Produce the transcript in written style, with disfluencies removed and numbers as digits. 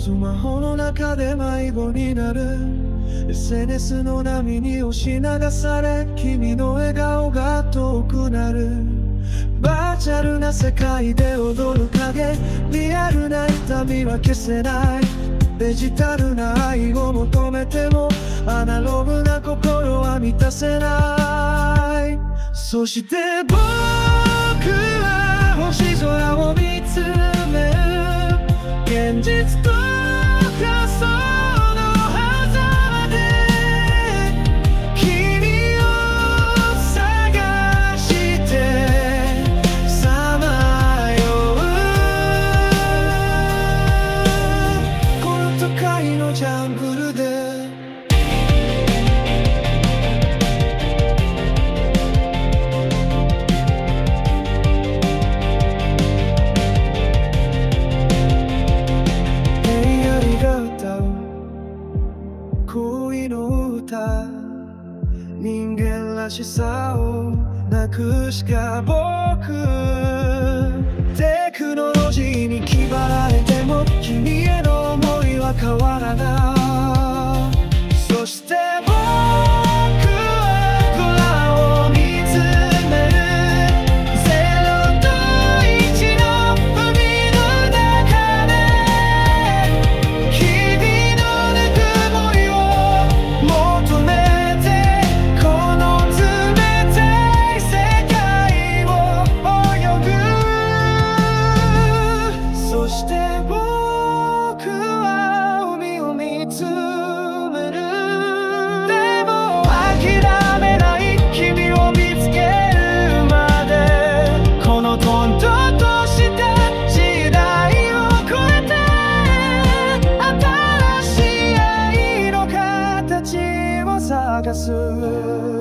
スマホの中で迷子になる SNS の波に押し流され君の笑顔が遠くなるバーチャルな世界で踊る影リアルな痛みは消せないデジタルな愛を求めてもアナログな心は満たせないそして僕は星空を見つめる現実と仮想の狭間で君を探してさまようこの都会のジャングルで恋の歌人間らしさをなくしか僕テクノロジーに気張られても君への想いは変わらないそして僕は空を見つめる0と1の海の中で君のぬくもりを求めてこの冷たい世界を泳ぐそして僕は海を見つめるでも諦めない君を見つけるまでこの混沌とした時代を超えて新しい愛の形を探す